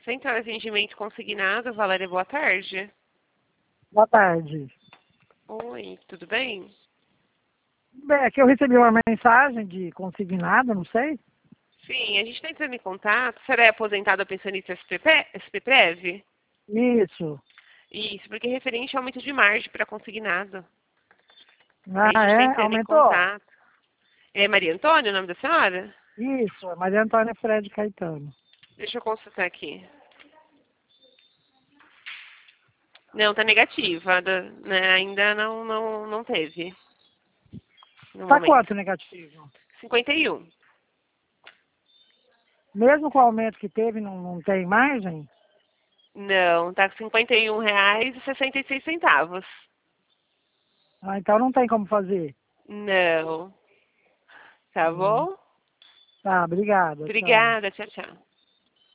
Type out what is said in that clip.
Central de Atendimento Consignado, Valéria, boa tarde. Boa tarde. Oi, tudo bem? Bem, aqui eu recebi uma mensagem de consignado, não sei. Sim, a gente está entrando em contato. Será é aposentada pensionista SPPrev? Isso. Isso, porque é referente ao aumento de margem para consignado. Aí a Ah, gente está é? entrando em Aumentou? contato. É Maria Antônia o nome da senhora? Isso, é Maria Antônia Fred Caetano. Deixa eu consultar aqui. Não, tá negativa. Né, ainda não teve. No Tá momento. quanto negativo? 51. Mesmo com o aumento que teve, não tem margem? Não, tá com R$ 51,66. Ah, então não tem como fazer. Não. Tá Hum. bom? Tá, obrigada. Tchau. Obrigada, tchau, tchau.